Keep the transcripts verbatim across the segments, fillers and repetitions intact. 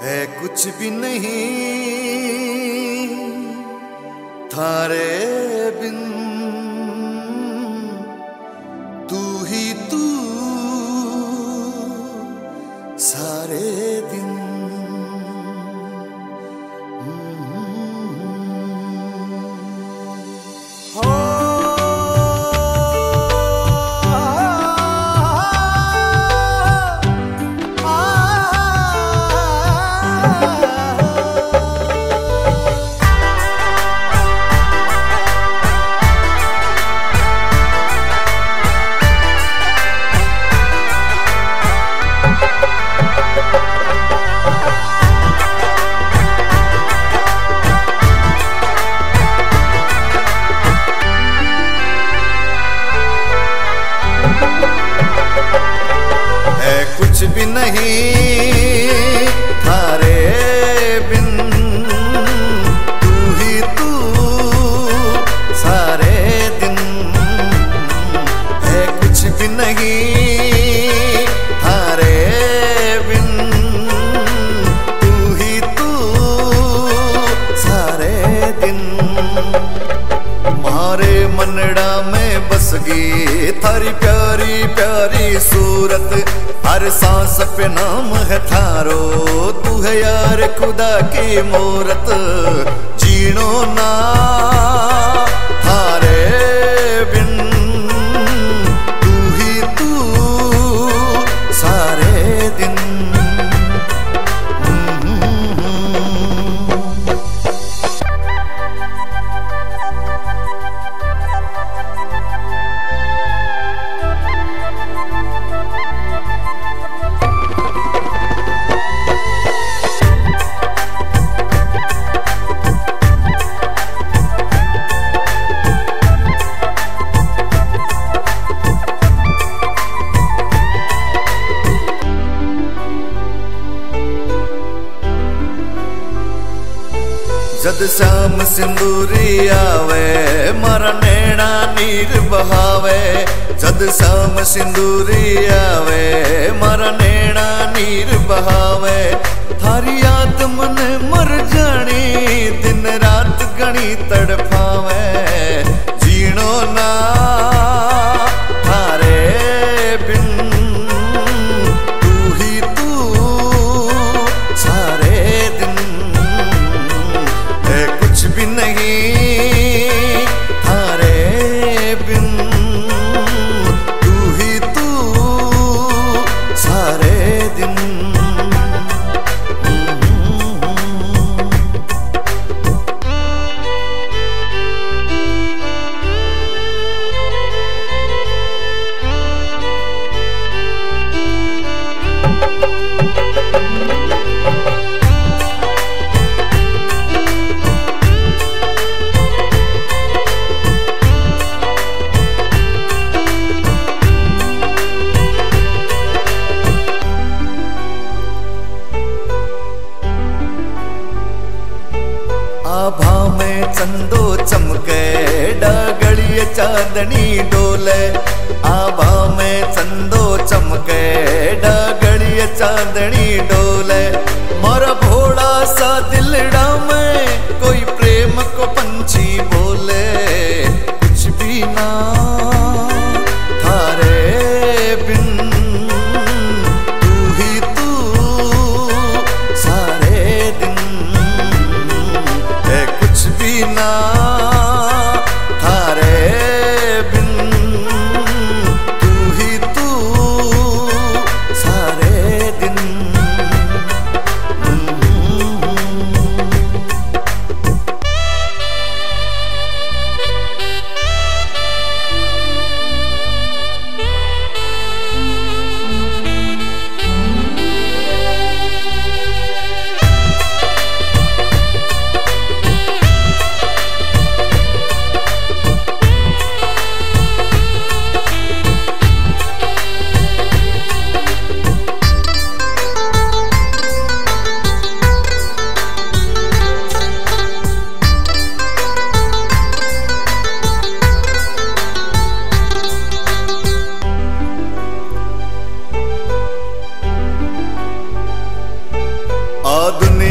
है कुछ भी नहीं थारे बिन, तू ही तू सारे दिन। कुछ भी नहीं थारे बिन, तू ही तू सारे दिन। है कुछ भी नहीं थारे बिन, तू ही तू सारे दिन। मारे मनड़ा में बस गई थारी प्यारी प्यारी सूरत, हर सांस पे नाम है थारो, तू है यार खुदा की मूरत। जीनो ना थारे बिन, तू ही तू सारे दिन। जद श्याम सिंदूरी आवे मारा नैना नीर बहावे, जद श्याम सिंदूरी आवे मारा नैना नीर बहावे। थारी याद मन मर जानी दिन रात गणी तड़पावे। जीनो ना थारे बिन, तू ही तू सारे दिन। कुछ भी नहीं थारे बिन, तू ही तू सारे दिन। आभा में चंदो चमके डगड़िए चांदनी डोले, आभा में चंदो चमके डगड़िए चांदनी डोले। मोरा भोला सा दिलड़ा में कोई प्रेम को पंछी बोले। कुछ भी ना थारे बिन, तू ही तू सारे दिन। कुछ भी ना थारे बिन, तू ही तू सारे दिन।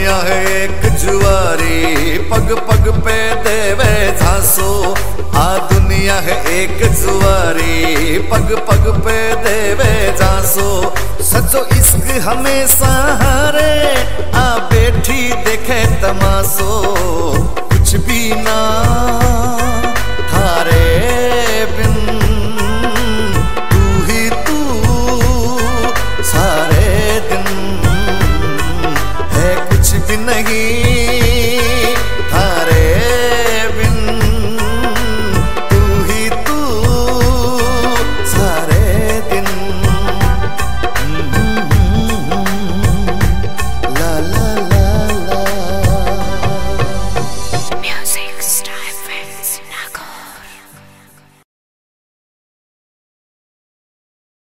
दुनिया है एक जुआरी, पग पग पे देवे झांसो। आ दुनिया है एक जुआरी, पग पग पे देवे झांसो। सचो इश्क हमेशा हारे, आ बैठी देखे तमाशो। कुछ भी ना